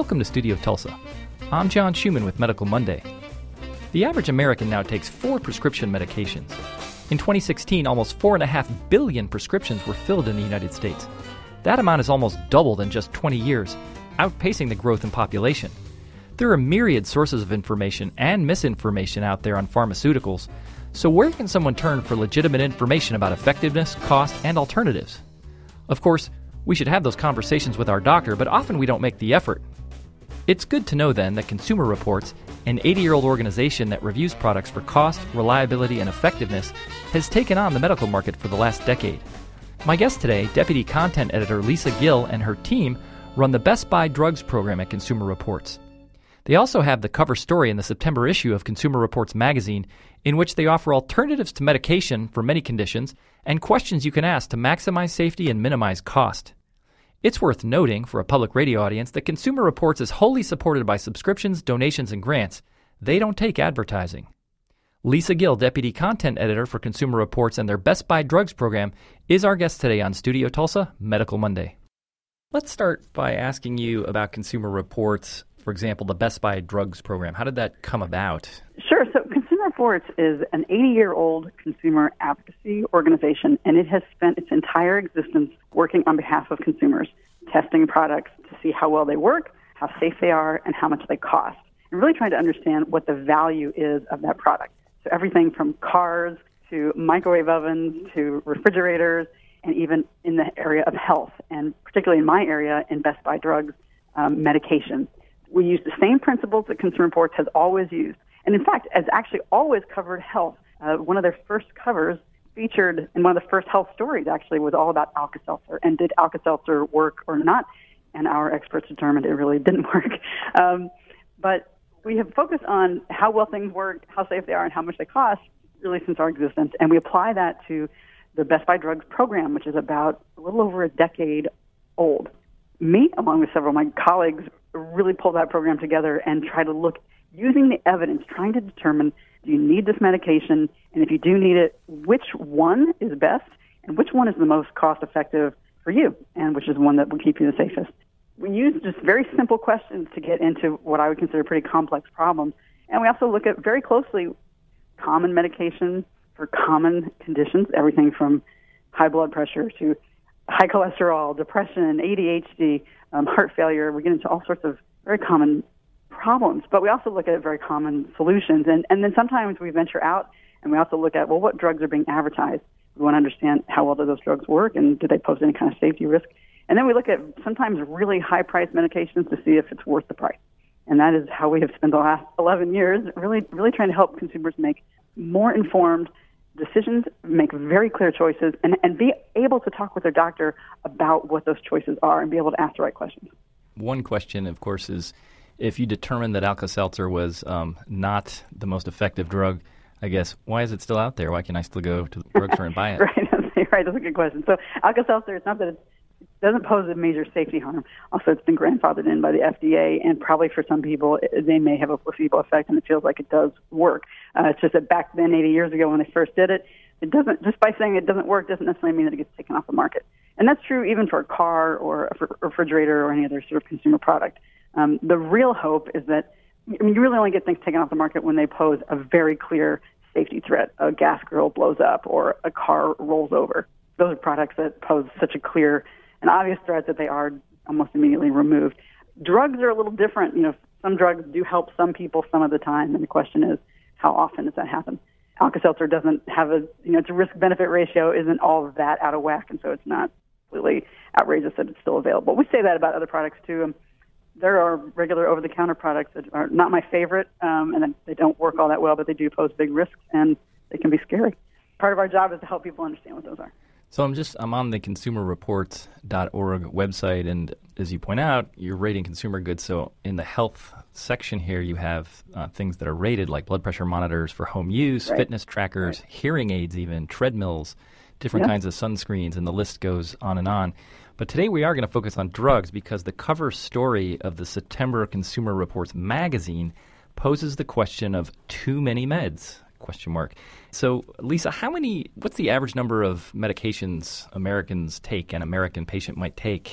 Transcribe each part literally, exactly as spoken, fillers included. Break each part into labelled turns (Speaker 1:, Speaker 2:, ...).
Speaker 1: Welcome to Studio Tulsa. I'm John Schumann with Medical Monday. The average American now takes four prescription medications. In twenty sixteen, almost four point five billion prescriptions were filled in the United States. That amount has almost doubled in just twenty years, outpacing the growth in population. There are myriad sources of information and misinformation out there on pharmaceuticals, so where can someone turn for legitimate information about effectiveness, cost, and alternatives? Of course, we should have those conversations with our doctor, but often we don't make the effort. It's good to know then that Consumer Reports, an eighty-year-old organization that reviews products for cost, reliability, and effectiveness, has taken on the medical market for the last decade. My guest today, Deputy Content Editor Lisa Gill and her team, run the Best Buy Drugs program at Consumer Reports. They also have the cover story in the September issue of Consumer Reports magazine, in which they offer alternatives to medication for many conditions and questions you can ask to maximize safety and minimize cost. It's worth noting for a public radio audience that Consumer Reports is wholly supported by subscriptions, donations, and grants. They don't take advertising. Lisa Gill, Deputy Content Editor for Consumer Reports and their Best Buy Drugs program, is our guest today on Studio Tulsa, Medical Monday. Let's start by asking you about Consumer Reports, for example, the Best Buy Drugs program. How did that come about?
Speaker 2: Sure. So Consumer Reports is an eighty-year-old consumer advocacy organization, and it has spent its entire existence working on behalf of consumers, testing products to see how well they work, how safe they are, and how much they cost, and really trying to understand what the value is of that product. So everything from cars to microwave ovens to refrigerators, and even in the area of health, and particularly in my area, in Best Buy Drugs, um, medication. We use the same principles that Consumer Reports has always used. And in fact, has actually always covered health. Uh, one of their first covers featured, in one of the first health stories actually, was all about Alka-Seltzer. And did Alka-Seltzer work or not? And our experts determined it really didn't work. Um, but we have focused on how well things work, how safe they are, and how much they cost, really since our existence. And we apply that to the Best Buy Drugs program, which is about a little over a decade old. Me, along with several of my colleagues, really pull that program together and try to look, using the evidence, trying to determine, do you need this medication? And if you do need it, which one is best? And which one is the most cost-effective for you? And which is one that will keep you the safest? We use just very simple questions to get into what I would consider pretty complex problems. And we also look at very closely common medication for common conditions, everything from high blood pressure to high cholesterol, depression, A D H D, um, heart failure. We get into all sorts of very common problems, but we also look at very common solutions. And, and then sometimes we venture out and we also look at, well, what drugs are being advertised? We want to understand how well do those drugs work and do they pose any kind of safety risk? And then we look at sometimes really high-priced medications to see if it's worth the price. And that is how we have spent the last eleven years, really, really trying to help consumers make more informed decisions, make very clear choices, and, and be able to talk with their doctor about what those choices are and be able to ask the right questions.
Speaker 1: One question, of course, is if you determined that Alka-Seltzer was um, not the most effective drug, I guess, why is it still out there? Why can't I still go to the drugstore and buy it?
Speaker 2: right, right, that's a good question. So Alka-Seltzer, it's not that it's It doesn't pose a major safety harm. Also, it's been grandfathered in by the F D A, and probably for some people, they may have a placebo effect, and it feels like it does work. Uh, it's just that back then, eighty years ago, when they first did it, it doesn't. Just by saying it doesn't work doesn't necessarily mean that it gets taken off the market. And that's true even for a car or a refrigerator or any other sort of consumer product. Um, the real hope is that, I mean, you really only get things taken off the market when they pose a very clear safety threat. A gas grill blows up or a car rolls over. Those are products that pose such a clear an obvious threat that they are almost immediately removed. Drugs are a little different. You know, some drugs do help some people some of the time, and the question is, how often does that happen? Alka-Seltzer doesn't have a, you know, its risk-benefit ratio isn't all of that out of whack, and so it's not completely outrageous that it's still available. We say that about other products, too. Um, there are regular over-the-counter products that are not my favorite, um, and they don't work all that well, but they do pose big risks, and they can be scary. Part of our job is to help people understand what those are.
Speaker 1: So I'm just I'm on the consumer reports dot org website, and as you point out, you're rating consumer goods. So in the health section here, you have uh, things that are rated, like blood pressure monitors for home use, right. fitness trackers, right. hearing aids, even treadmills, different yeah. kinds of sunscreens, and the list goes on and on. But today we are going to focus on drugs because the cover story of the September Consumer Reports magazine poses the question of too many meds. Question mark. So, Lisa, how many? What's the average number of medications Americans take, an American patient might take?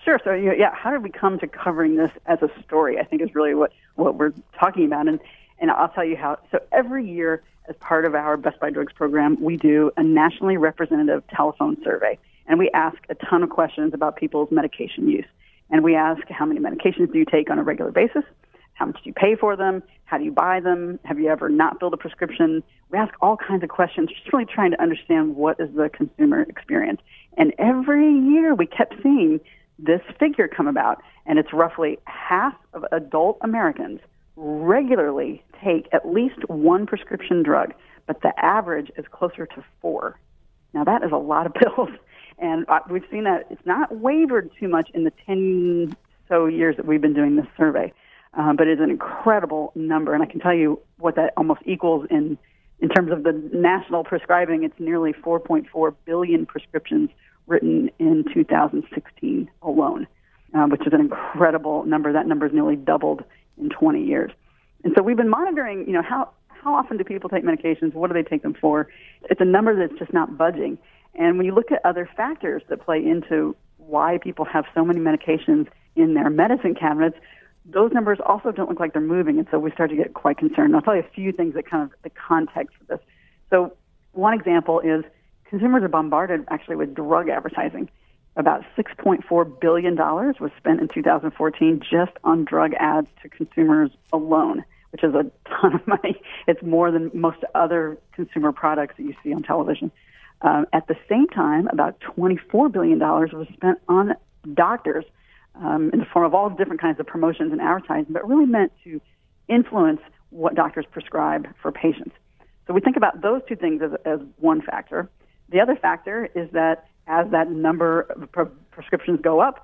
Speaker 2: Sure. So, yeah, how did we come to covering this as a story, I think is really what, what we're talking about. And, and I'll tell you how. So every year, as part of our Best Buy Drugs program, we do a nationally representative telephone survey. And we ask a ton of questions about people's medication use. And we ask, how many medications do you take on a regular basis? How much do you pay for them? How do you buy them? Have you ever not filled a prescription? We ask all kinds of questions, just really trying to understand what is the consumer experience. And every year we kept seeing this figure come about, and it's roughly half of adult Americans regularly take at least one prescription drug, but the average is closer to four. Now, that is a lot of pills, and we've seen that it's not wavered too much in the ten so years that we've been doing this survey, uh, but it's an incredible number, and I can tell you what that almost equals in, in terms of the national prescribing. It's nearly four point four billion prescriptions written in two thousand sixteen alone, uh, which is an incredible number. That number has nearly doubled in twenty years. And so we've been monitoring, you know, how, how often do people take medications? What do they take them for? It's a number that's just not budging. And when you look at other factors that play into why people have so many medications in their medicine cabinets, those numbers also don't look like they're moving. And so we start to get quite concerned. I'll tell you a few things that kind of the context for this. So one example is consumers are bombarded actually with drug advertising. About six point four billion dollars was spent in two thousand fourteen just on drug ads to consumers alone, which is a ton of money. It's more than most other consumer products that you see on television. Um, at the same time, about twenty-four billion dollars was spent on doctors um, in the form of all different kinds of promotions and advertising, but really meant to influence what doctors prescribe for patients. So we think about those two things as, as one factor. The other factor is that as that number of pre- prescriptions go up,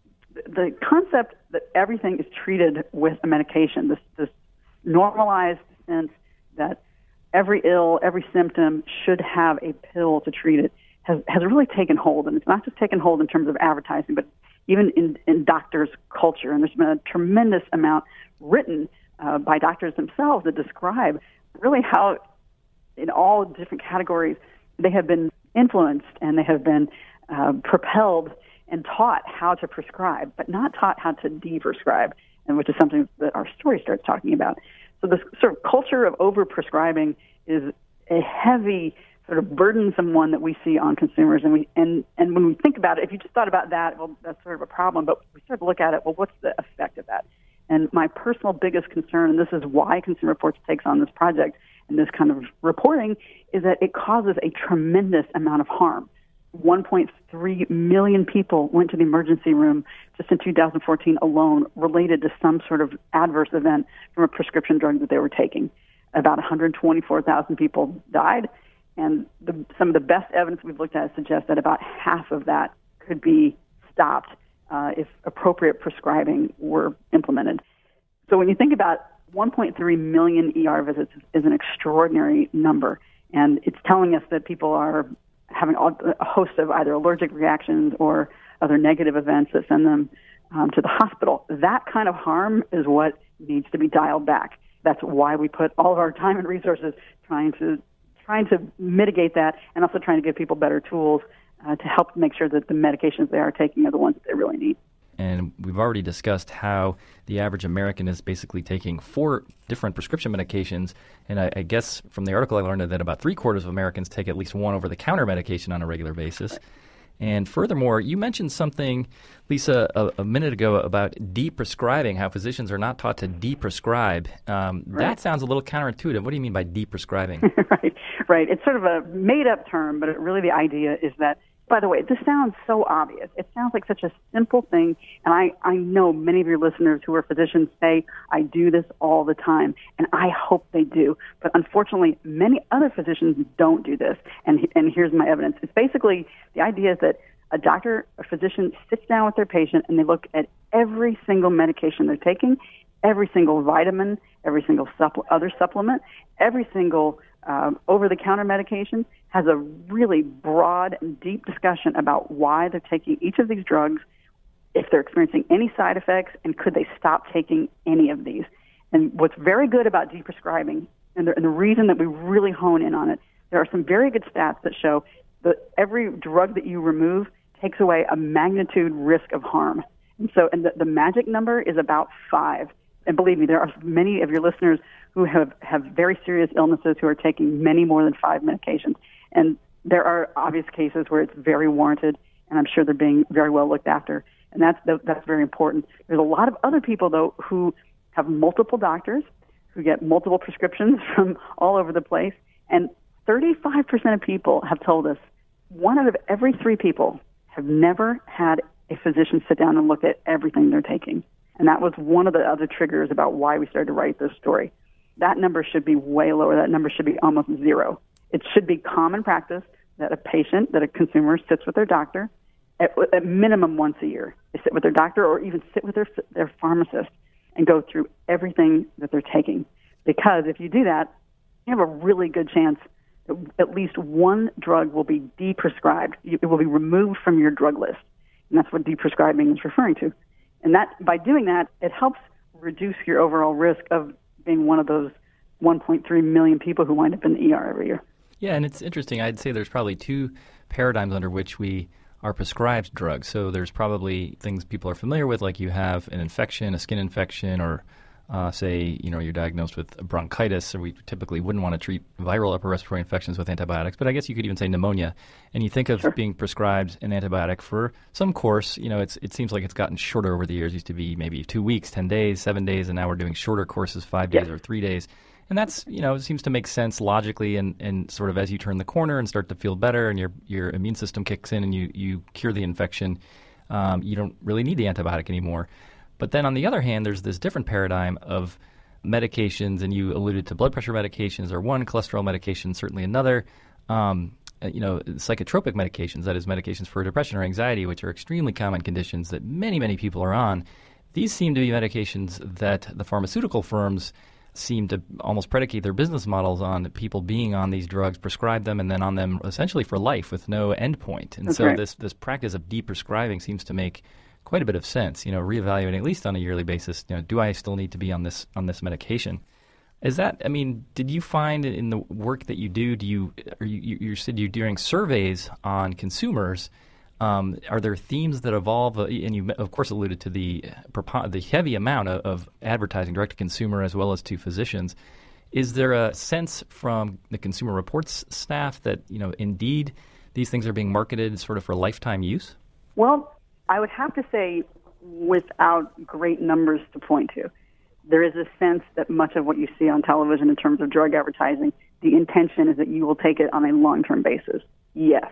Speaker 2: the concept that everything is treated with a medication, this, this normalized sense that every ill, every symptom should have a pill to treat it, has, has really taken hold. And it's not just taken hold in terms of advertising, but even in, in doctors' culture. And there's been a tremendous amount written uh, by doctors themselves that describe really how, in all different categories, they have been influenced and they have been uh, propelled and taught how to prescribe, but not taught how to de-prescribe, and which is something that our story starts talking about. So this sort of culture of over-prescribing is a heavy, sort of burdensome one that we see on consumers. And we and, and when we think about it, if you just thought about that, well, that's sort of a problem. But we start to look at it, well, what's the effect of that? And my personal biggest concern, and this is why Consumer Reports takes on this project and this kind of reporting, is that it causes a tremendous amount of harm. one point three million people went to the emergency room just in two thousand fourteen alone related to some sort of adverse event from a prescription drug that they were taking. About one hundred twenty-four thousand people died, and the, some of the best evidence we've looked at suggests that about half of that could be stopped uh, if appropriate prescribing were implemented. So when you think about one point three million E R visits is an extraordinary number, and it's telling us that people are having a host of either allergic reactions or other negative events that send them um, to the hospital. That kind of harm is what needs to be dialed back. That's why we put all of our time and resources trying to trying to mitigate that, and also trying to give people better tools uh, to help make sure that the medications they are taking are the ones that they really need.
Speaker 1: And we've already discussed how the average American is basically taking four different prescription medications. And I, I guess from the article I learned that about three quarters of Americans take at least one over-the-counter medication on a regular basis. Right. And furthermore, you mentioned something, Lisa, a, a minute ago about de-prescribing, how physicians are not taught to de-prescribe. Um, right. That sounds a little counterintuitive. What do you mean by de-prescribing?
Speaker 2: right, right. It's sort of a made-up term, but it, really the idea is that, by the way, this sounds so obvious. It sounds like such a simple thing, and I, I know many of your listeners who are physicians say, I do this all the time, and I hope they do. But unfortunately, many other physicians don't do this, and, and here's my evidence. It's basically, the idea is that a doctor, a physician sits down with their patient, and they look at every single medication they're taking, every single vitamin, every single supple- other supplement, every single um, over-the-counter medication, has a really broad and deep discussion about why they're taking each of these drugs, if they're experiencing any side effects, and could they stop taking any of these. And what's very good about de-prescribing, and the, and the reason that we really hone in on it, there are some very good stats that show that every drug that you remove takes away a magnitude risk of harm. And so, and the, the magic number is about five. And believe me, there are many of your listeners who have, have very serious illnesses who are taking many more than five medications. And there are obvious cases where it's very warranted, and I'm sure they're being very well looked after. And that's that's very important. There's a lot of other people, though, who have multiple doctors, who get multiple prescriptions from all over the place. And thirty-five percent of people have told us one out of every three people have never had a physician sit down and look at everything they're taking. And that was one of the other triggers about why we started to write this story. That number should be way lower. That number should be almost zero. It should be common practice that a patient, that a consumer sits with their doctor at, at minimum once a year. They sit with their doctor or even sit with their, their pharmacist and go through everything that they're taking. Because if you do that, you have a really good chance that at least one drug will be deprescribed. It will be removed from your drug list. And that's what deprescribing is referring to. And that by doing that, it helps reduce your overall risk of being one of those one point three million people who wind up in the E R every year.
Speaker 1: Yeah, and it's interesting. I'd say there's probably two paradigms under which we are prescribed drugs. So there's probably things people are familiar with, like you have an infection, a skin infection, or uh, say, you know, you're diagnosed with bronchitis, so we typically wouldn't want to treat viral upper respiratory infections with antibiotics. But I guess you could even say pneumonia. And you think of
Speaker 2: Sure.
Speaker 1: being prescribed an antibiotic for some course. You know, it's it seems like it's gotten shorter over the years. It used to be maybe two weeks, ten days, seven days, and now we're doing shorter courses, five days
Speaker 2: Yes.
Speaker 1: or three days. And that's, you know, it seems to make sense logically, and, and sort of as you turn the corner and start to feel better and your your immune system kicks in and you, you cure the infection, um, you don't really need the antibiotic anymore. But then on the other hand, there's this different paradigm of medications, and you alluded to blood pressure medications are one, cholesterol medication certainly another, um, you know, psychotropic medications, that is medications for depression or anxiety, which are extremely common conditions that many, many people are on. These seem to be medications that the pharmaceutical firms seem to almost predicate their business models on people being on these drugs, prescribe them, and then on them essentially for life with no endpoint. And
Speaker 2: That's
Speaker 1: so
Speaker 2: right.
Speaker 1: this this practice of deprescribing seems to make quite a bit of sense. You know, reevaluating at least on a yearly basis. You know, do I still need to be on this on this medication? Is that? I mean, did you find in the work that you do? Do you? Or you, you said you're doing surveys on consumers. Um, are there themes that evolve? Uh, and you, of course, alluded to the the heavy amount of, of advertising direct to consumer as well as to physicians. Is there a sense from the Consumer Reports staff that, you know, indeed these things are being marketed sort of for lifetime use?
Speaker 2: Well, I would have to say, without great numbers to point to, there is a sense that much of what you see on television in terms of drug advertising, the intention is that you will take it on a long-term basis. Yes.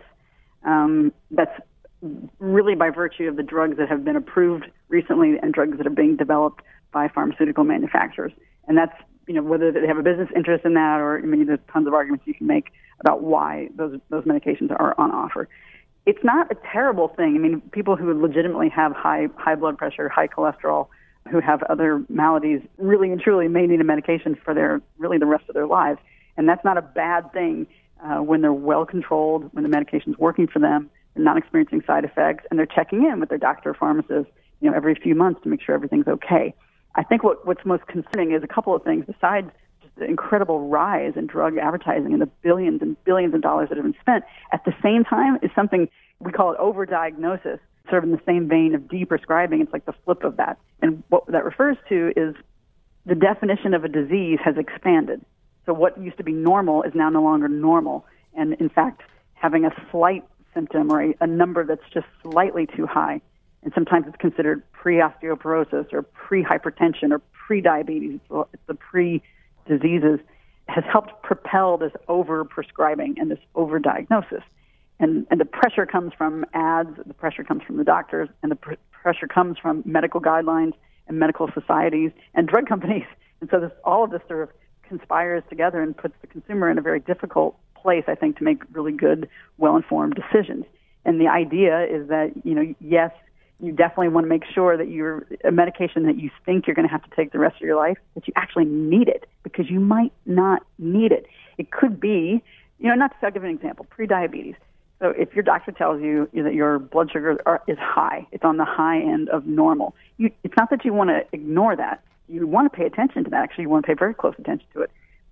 Speaker 2: Um, that's really by virtue of the drugs that have been approved recently and drugs that are being developed by pharmaceutical manufacturers. And that's, you know, whether they have a business interest in that or, I mean, there's tons of arguments you can make about why those those medications are on offer. It's not a terrible thing. I mean, people who legitimately have high high blood pressure, high cholesterol, who have other maladies, really and truly may need a medication for their really the rest of their lives. And that's not a bad thing uh, when they're well controlled, when the medication's working for them, they're not experiencing side effects, and they're checking in with their doctor or pharmacist, you know, every few months to make sure everything's okay. I think what, what's most concerning is a couple of things besides just the incredible rise in drug advertising and the billions and billions of dollars that have been spent. At the same time is something we call it overdiagnosis, sort of in the same vein of deprescribing. It's like the flip of that. And what that refers to is the definition of a disease has expanded. So what used to be normal is now no longer normal. And in fact, having a slight symptom or a, a number that's just slightly too high, and sometimes it's considered pre-osteoporosis or pre-hypertension or pre-diabetes, it's the pre-diseases, has helped propel this over-prescribing and this over-diagnosis. And, and the pressure comes from ads, the pressure comes from the doctors, and the pr- pressure comes from medical guidelines and medical societies and drug companies. And so this, all of this sort of conspires together and puts the consumer in a very difficult place, I think, to make really good, well-informed decisions. And the idea is that, you know, yes, you definitely want to make sure that you're a medication that you think you're going to have to take the rest of your life, that you actually need it, because you might not need it. It could be, you know, not to I'll give an example, pre-diabetes. So if your doctor tells you that your blood sugar are, is high, it's on the high end of normal, you, it's not that you want to ignore that. You want to pay attention to that. Actually, you want to pay very close attention to it.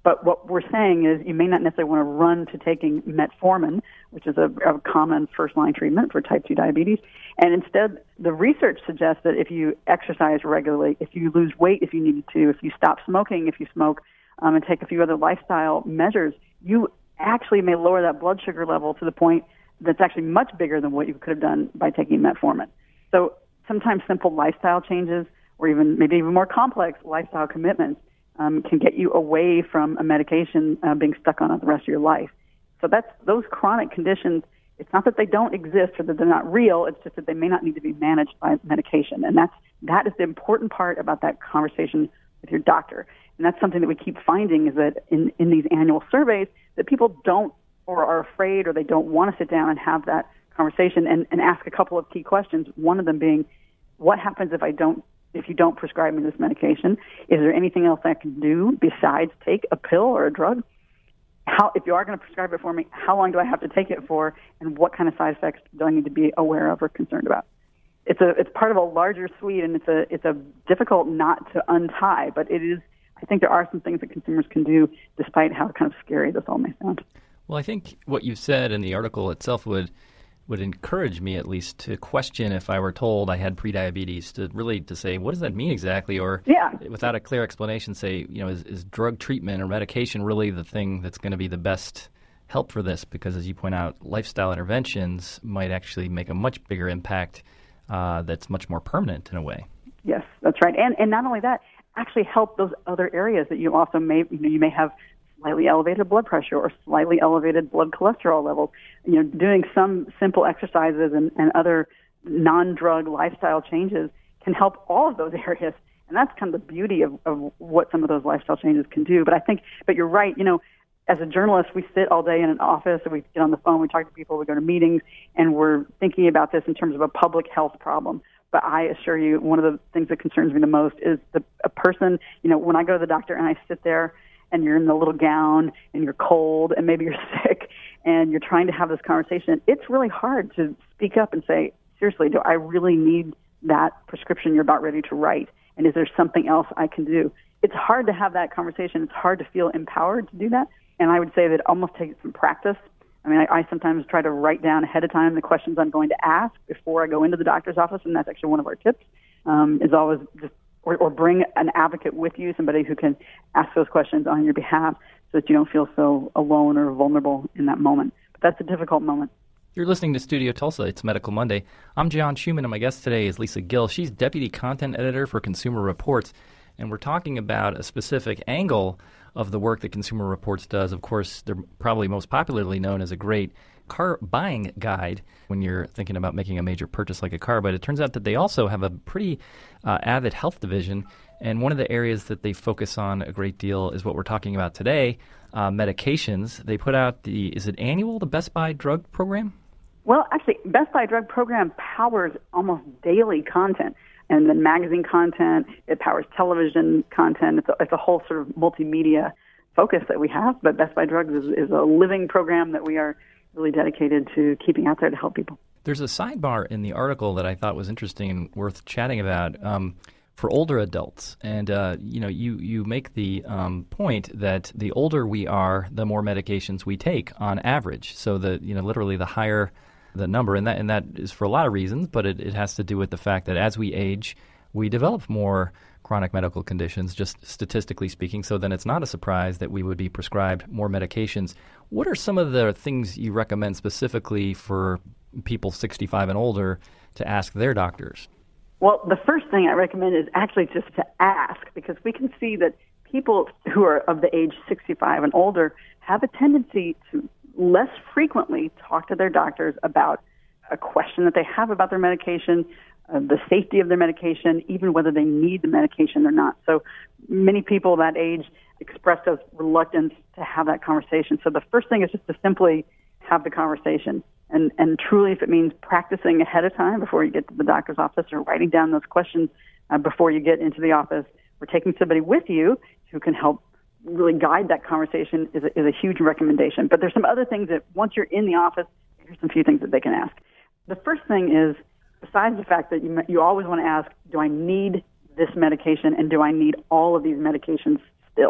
Speaker 2: But what we're saying is you may not necessarily want to run to taking metformin, which is a, a common first-line treatment for type two diabetes. And instead, the research suggests that if you exercise regularly, if you lose weight if you needed to, if you stop smoking if you smoke, um, and take a few other lifestyle measures, you actually may lower that blood sugar level to the point that's actually much bigger than what you could have done by taking metformin. So sometimes simple lifestyle changes, or even maybe even more complex lifestyle commitments, Um, can get you away from a medication uh, being stuck on it the rest of your life. So that's those chronic conditions. It's not that they don't exist or that they're not real. It's just that they may not need to be managed by medication. And that's that is the important part about that conversation with your doctor. And that's something that we keep finding is that in, in these annual surveys that people don't or are afraid or they don't want to sit down and have that conversation and, and ask a couple of key questions. One of them being, what happens if I don't if you don't prescribe me this medication? Is there anything else I can do besides take a pill or a drug? How, if you are going to prescribe it for me, how long do I have to take it for, and what kind of side effects do I need to be aware of or concerned about? It's a it's part of a larger suite, and it's a it's a difficult knot to untie, but it is. I think there are some things that consumers can do, despite how kind of scary this all may sound.
Speaker 1: Well, I think what you said in the article itself would. would encourage me at least to question if I were told I had prediabetes, to really to say, what does that mean exactly? Or
Speaker 2: yeah.
Speaker 1: without a clear explanation, say, you know, is, is drug treatment or medication really the thing that's going to be the best help for this? Because as you point out, lifestyle interventions might actually make a much bigger impact uh, that's much more permanent in a way.
Speaker 2: Yes, that's right. And and not only that, actually help those other areas that you also may, you know, you may have slightly elevated blood pressure or slightly elevated blood cholesterol levels. You know, doing some simple exercises and, and other non-drug lifestyle changes can help all of those areas. And that's kind of the beauty of, of what some of those lifestyle changes can do. But I think, but you're right, you know, as a journalist, we sit all day in an office, and we get on the phone, we talk to people, we go to meetings, and we're thinking about this in terms of a public health problem. But I assure you, one of the things that concerns me the most is the a person, you know, when I go to the doctor and I sit there and you're in the little gown and you're cold and maybe you're sick and you're trying to have this conversation, it's really hard to speak up and say, seriously, do I really need that prescription you're about ready to write? And is there something else I can do? It's hard to have that conversation. It's hard to feel empowered to do that. And I would say that it almost takes some practice. I mean, I, I sometimes try to write down ahead of time the questions I'm going to ask before I go into the doctor's office, and that's actually one of our tips, um, is always just Or, or bring an advocate with you, somebody who can ask those questions on your behalf so that you don't feel so alone or vulnerable in that moment. But that's a difficult moment.
Speaker 1: You're listening to Studio Tulsa. It's Medical Monday. I'm John Schumann, and my guest today is Lisa Gill. She's Deputy Content Editor for Consumer Reports, and we're talking about a specific angle of the work that Consumer Reports does. Of course, they're probably most popularly known as a great car buying guide when you're thinking about making a major purchase like a car, but it turns out that they also have a pretty uh, avid health division, and one of the areas that they focus on a great deal is what we're talking about today, uh, medications. They put out the, is it annual, the Best Buy Drug Program?
Speaker 2: Well, actually, Best Buy Drug Program powers almost daily content, and then magazine content, it powers television content. It's a, it's a whole sort of multimedia focus that we have, but Best Buy Drugs is, is a living program that we are really dedicated to keeping out there to help people.
Speaker 1: There's a sidebar in the article that I thought was interesting and worth chatting about um, for older adults. And, uh, you know, you, you make the um, point that the older we are, the more medications we take on average. So, the you know, literally the higher the number, and that and that is for a lot of reasons, but it, it has to do with the fact that as we age, we develop more chronic medical conditions, just statistically speaking, so then it's not a surprise that we would be prescribed more medications. What are some of the things you recommend specifically for people sixty-five and older to ask their doctors?
Speaker 2: Well, the first thing I recommend is actually just to ask, because we can see that people who are of the age sixty-five and older have a tendency to less frequently talk to their doctors about a question that they have about their medication, uh, the safety of their medication, even whether they need the medication or not. So many people that age express a reluctance to have that conversation. So the first thing is just to simply have the conversation. And, and truly, if it means practicing ahead of time before you get to the doctor's office, or writing down those questions uh, before you get into the office, or taking somebody with you who can help really guide that conversation, is a, is a huge recommendation. But there's some other things that once you're in the office, here's some few things that they can ask. The first thing is, besides the fact that you you always want to ask, do I need this medication, and do I need all of these medications still?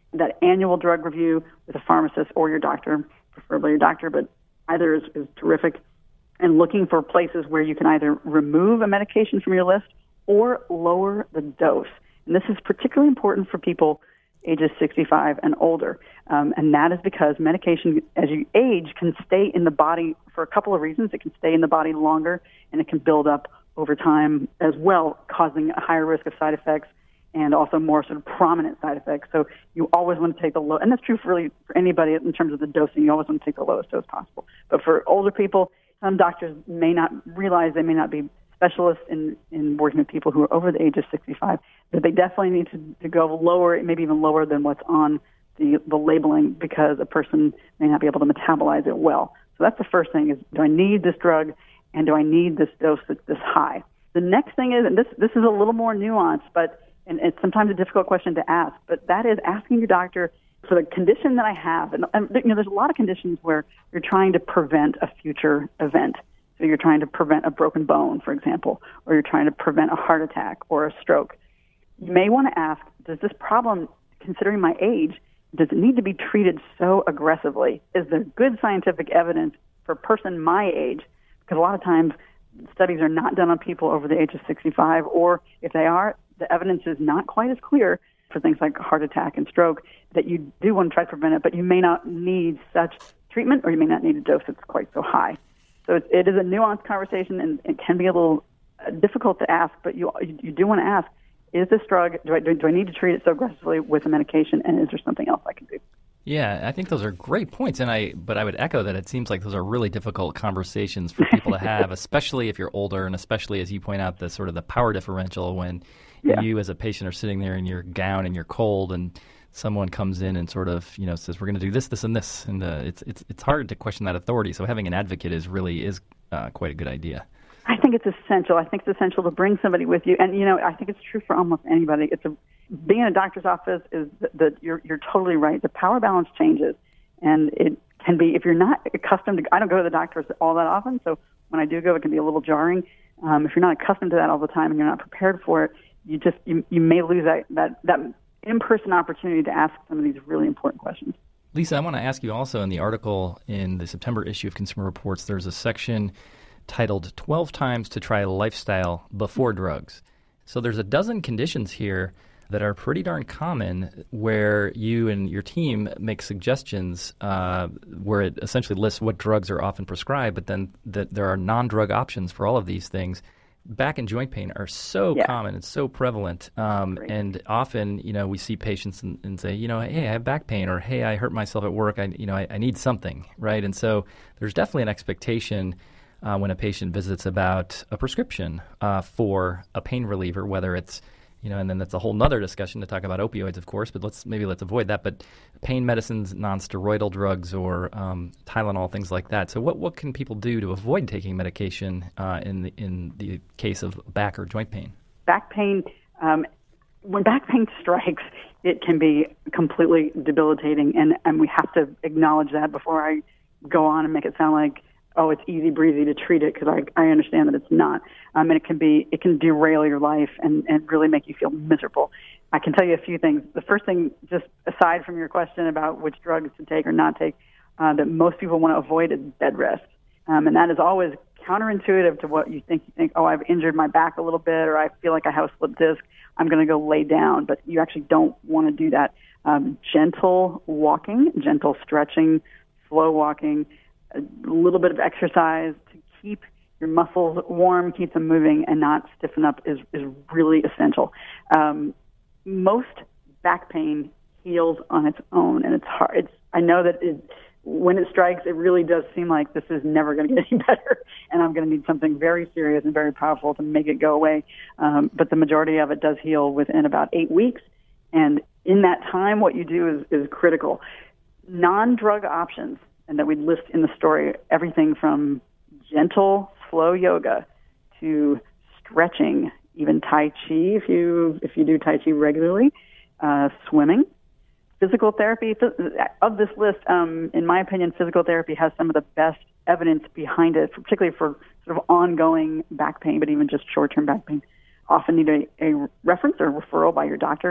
Speaker 2: that annual drug review with a pharmacist or your doctor, preferably your doctor, but either is, is terrific, and looking for places where you can either remove a medication from your list or lower the dose. And this is particularly important for people ages sixty-five and older. Um, and that is because medication, as you age, can stay in the body for a couple of reasons. It can stay in the body longer, and it can build up over time as well, causing a higher risk of side effects and also more sort of prominent side effects. So you always want to take the low, and that's true for really for anybody in terms of the dosing. You always want to take the lowest dose possible. But for older people, some doctors may not realize, they may not be specialists in, in working with people who are over the age of sixty-five, that they definitely need to, to go lower, maybe even lower than what's on the, the labeling, because a person may not be able to metabolize it well. So that's the first thing is, do I need this drug, and do I need this dose that's this high? The next thing is, and this, this is a little more nuanced, but and it's sometimes a difficult question to ask, but that is asking your doctor, for the condition that I have, and, and you know, there's a lot of conditions where you're trying to prevent a future event. So you're trying to prevent a broken bone, for example, or you're trying to prevent a heart attack or a stroke. You may want to ask, does this problem, considering my age, does it need to be treated so aggressively? Is there good scientific evidence for a person my age? Because a lot of times studies are not done on people over the age of sixty-five, or if they are, the evidence is not quite as clear for things like heart attack and stroke, that you do want to try to prevent it, but you may not need such treatment, or you may not need a dose that's quite so high. So it, it is a nuanced conversation, and it can be a little uh, difficult to ask, but you you do want to ask, is this drug, do I, do, do I need to treat it so aggressively with a medication, and is there something else I can do?
Speaker 1: Yeah, I think those are great points, and I but I would echo that it seems like those are really difficult conversations for people to have, especially if you're older, and especially, as you point out, the sort of the power differential when yeah. you as a patient are sitting there in your gown and you're cold, and someone comes in and sort of, you know, says, we're going to do this, this, and this, and uh, it's it's it's hard to question that authority. So having an advocate is really is uh, quite a good idea.
Speaker 2: I think it's essential. I think it's essential to bring somebody with you, and you know, I think it's true for almost anybody. It's a being in a doctor's office is that th- you're you're totally right. The power balance changes, and it can be, if you're not accustomed to. I don't go to the doctor all that often, so when I do go, it can be a little jarring. Um, if you're not accustomed to that all the time and you're not prepared for it, you just you, you may lose that that that in-person opportunity to ask some of these really important questions.
Speaker 1: Lisa, I want to ask you also, in the article in the September issue of Consumer Reports, there's a section titled twelve times to try lifestyle before drugs. So there's a dozen conditions here that are pretty darn common where you and your team make suggestions uh, where it essentially lists what drugs are often prescribed, but then that there are non-drug options for all of these things. Back and joint pain are so
Speaker 2: yeah.
Speaker 1: common and so prevalent. Um, and often, you know, we see patients and, and say, you know, hey, I have back pain, or hey, I hurt myself at work. I, you know, I, I need something, right? And so there's definitely an expectation uh, when a patient visits about a prescription uh, for a pain reliever, whether it's, you know, and then that's a whole nother discussion to talk about opioids, of course, but let's maybe let's avoid that. But pain medicines, non-steroidal drugs, or um, Tylenol, things like that. So what, what can people do to avoid taking medication uh, in the, in the case of back or joint pain?
Speaker 2: Back pain, um, when back pain strikes, it can be completely debilitating, and, and we have to acknowledge that before I go on and make it sound like, oh, it's easy breezy to treat it, because I, I understand that it's not. Um, and it can be, it can derail your life and, and really make you feel miserable. I can tell you a few things. The first thing, just aside from your question about which drugs to take or not take, uh, that most people want to avoid is bed rest. Um, and that is always counterintuitive to what you think. You think, oh, I've injured my back a little bit, or I feel like I have a slip disc, I'm going to go lay down. But you actually don't want to do that. Um, gentle walking, gentle stretching, slow walking, a little bit of exercise to keep your muscles warm, keep them moving, and not stiffen up is, is really essential. Um, most back pain heals on its own, and it's hard. It's, I know that it, when it strikes, it really does seem like this is never going to get any better, and I'm going to need something very serious and very powerful to make it go away. Um, but the majority of it does heal within about eight weeks, and in that time, what you do is, is critical. Non-drug options, and that we list in the story, everything from gentle, slow yoga to stretching, even Tai Chi if you if you do Tai Chi regularly, uh, swimming, physical therapy. Of this list, um, in my opinion, physical therapy has some of the best evidence behind it, particularly for sort of ongoing back pain, but even just short-term back pain. Often need a, a reference or referral by your doctor.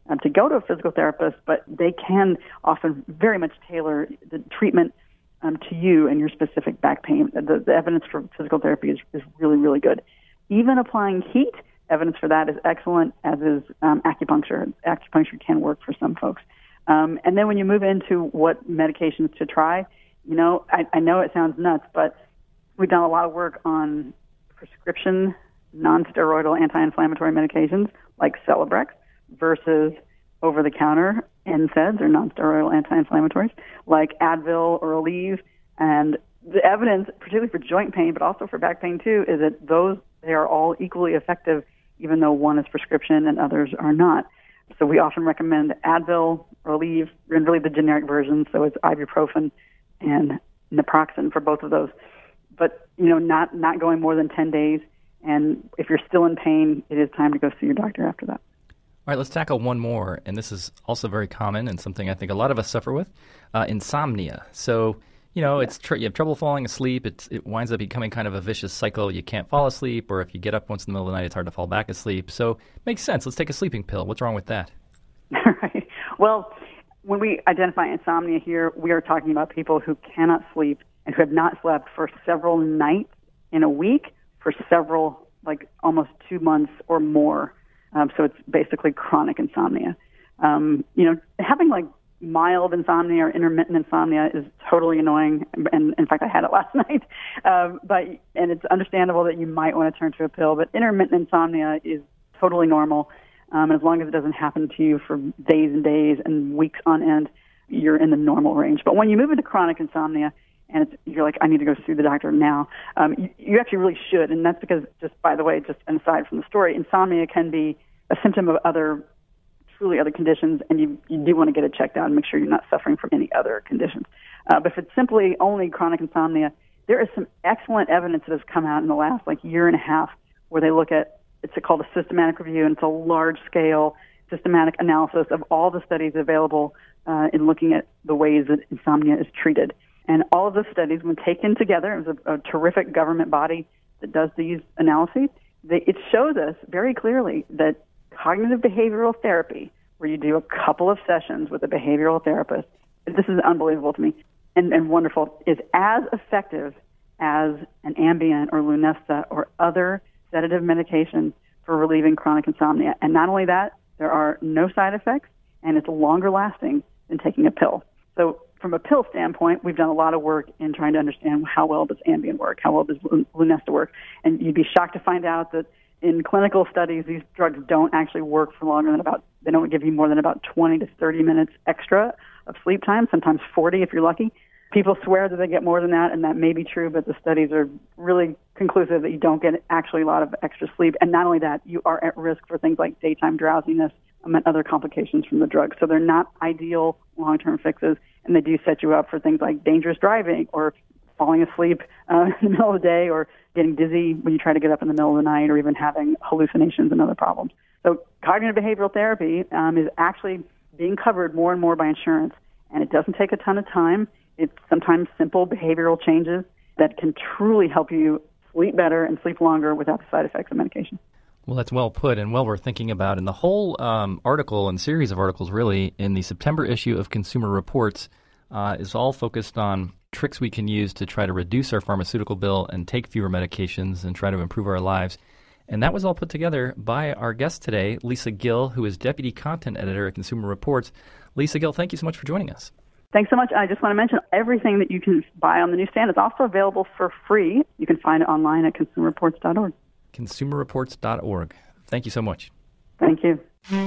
Speaker 2: um, to go to a physical therapist, but they can often very much tailor the treatment um, to you and your specific back pain. The, the evidence for physical therapy is, is really, really good. Even applying heat, evidence for that is excellent, as is um, acupuncture. Acupuncture can work for some folks. Um, and then when you move into what medications to try, you know, I, I know it sounds nuts, but we've done a lot of work on prescription non-steroidal anti-inflammatory medications like Celebrex versus over-the-counter N SAIDs or non-steroidal anti-inflammatories like Advil or Aleve. And the evidence, particularly for joint pain, but also for back pain too, is that those, they are all equally effective, even though one is prescription and others are not. So we often recommend Advil or Aleve, and really the generic version, so it's ibuprofen and naproxen for both of those. But, you know, not, not going more than ten days. And if you're still in pain, it is time to go see your doctor after that.
Speaker 1: All right, let's tackle one more, and this is also very common and something I think a lot of us suffer with, uh, insomnia. So, you know, it's tr- you have trouble falling asleep. It's, it winds up becoming kind of a vicious cycle. You can't fall asleep, or if you get up once in the middle of the night, it's hard to fall back asleep. So it makes sense. Let's take a sleeping pill. What's wrong with that?
Speaker 2: Right. Well, when we identify insomnia here, we are talking about people who cannot sleep and who have not slept for several nights in a week for several, like almost two months or more. Um, so it's basically chronic insomnia. Um, you know, having like mild insomnia or intermittent insomnia is totally annoying. And in fact, I had it last night. Um, but and it's understandable that you might want to turn to a pill. But intermittent insomnia is totally normal. Um, and as long as it doesn't happen to you for days and days and weeks on end, you're in the normal range. But when you move into chronic insomnia, and it's, you're like, I need to go see the doctor now, um, you, you actually really should. And that's because, just by the way, just an aside from the story, insomnia can be a symptom of other, truly other conditions, and you, you do want to get it checked out and make sure you're not suffering from any other conditions. Uh, but if it's simply only chronic insomnia, there is some excellent evidence that has come out in the last like year and a half where they look at, it's called a systematic review, and it's a large-scale systematic analysis of all the studies available uh, in looking at the ways that insomnia is treated. And all of those studies, when taken together, it was a, a terrific government body that does these analyses, they, it shows us very clearly that cognitive behavioral therapy, where you do a couple of sessions with a behavioral therapist, this is unbelievable to me and, and wonderful, is as effective as an Ambien or Lunesta or other sedative medications for relieving chronic insomnia. And not only that, there are no side effects, and it's longer lasting than taking a pill. So from a pill standpoint, we've done a lot of work in trying to understand how well does Ambien work, how well does Lunesta work. And you'd be shocked to find out that in clinical studies, these drugs don't actually work for longer than about, they don't give you more than about twenty to thirty minutes extra of sleep time, sometimes forty if you're lucky. People swear that they get more than that, and that may be true, but the studies are really conclusive that you don't get actually a lot of extra sleep. And not only that, you are at risk for things like daytime drowsiness and other complications from the drug. So they're not ideal long-term fixes, and they do set you up for things like dangerous driving or falling asleep uh, in the middle of the day or getting dizzy when you try to get up in the middle of the night or even having hallucinations and other problems. So cognitive behavioral therapy um, is actually being covered more and more by insurance, and it doesn't take a ton of time. It's sometimes simple behavioral changes that can truly help you sleep better and sleep longer without the side effects of medication.
Speaker 1: Well, that's well put and well worth thinking about. And the whole um, article and series of articles really in the September issue of Consumer Reports uh, is all focused on tricks we can use to try to reduce our pharmaceutical bill and take fewer medications and try to improve our lives. And that was all put together by our guest today, Lisa Gill, who is Deputy Content Editor at Consumer Reports. Lisa Gill, thank you so much for joining us.
Speaker 2: Thanks so much. I just want to mention everything that you can buy on the newsstand is also available for free. You can find it online at consumer reports dot org.
Speaker 1: consumer reports dot org. Thank you so much.
Speaker 2: Thank you.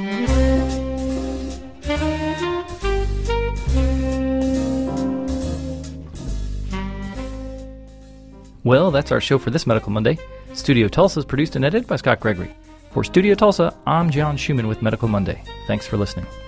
Speaker 1: Well, that's our show for this Medical Monday. Studio Tulsa is produced and edited by Scott Gregory. For Studio Tulsa, I'm John Schumann with Medical Monday. Thanks for listening.